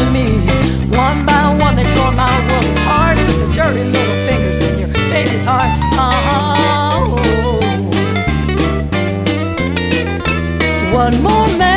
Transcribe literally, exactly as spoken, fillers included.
to me. One by one they tore my world apart with their dirty little fingers in your baby's heart. Oh, what more man